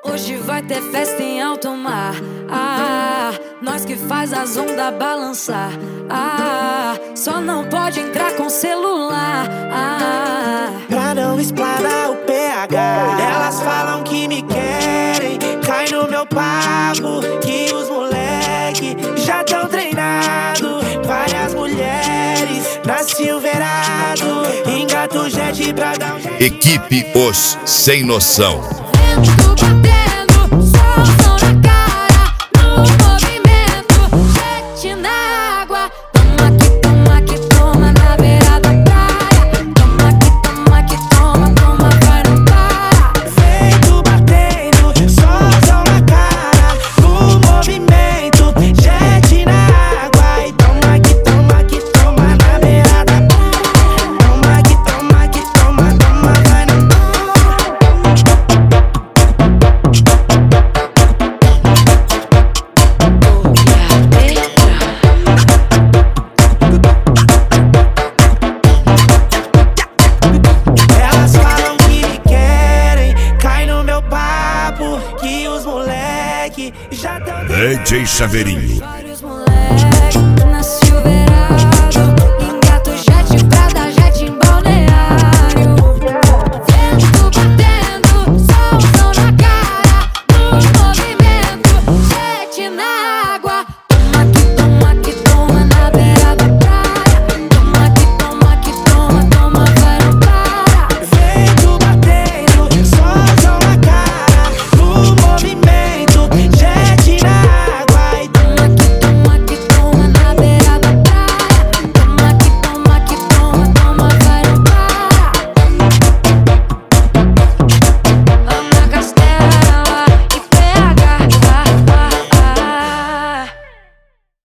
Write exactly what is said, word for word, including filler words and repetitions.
Hoje vai ter festa em alto mar. Ah, nós que faz as ondas balançar. Ah, só não pode entrar com celular. Ah, pra não explanar o P H. Elas falam que me querem, cai no meu papo, que os moleque já tão treinado. Várias mulheres na Silverado, engata o jet pra dar um jeito. Equipe Os Sem Noção. vento batendo, solzão na cara, no movimento, jet na água. Toma aqui, toma aqui, toma na beira da praia. Toma aqui, toma aqui, toma, toma, vai, não para. Vento batendo, solzão na cara, no movimento, jet na água. E toma aqui, toma aqui, toma na beira da praia. Toma aqui, toma aqui, toma, toma, vai, não para. Elas falam que me querem, cai no meu papo, que os moleque já tão D J Chaveirinho. Vários moleques.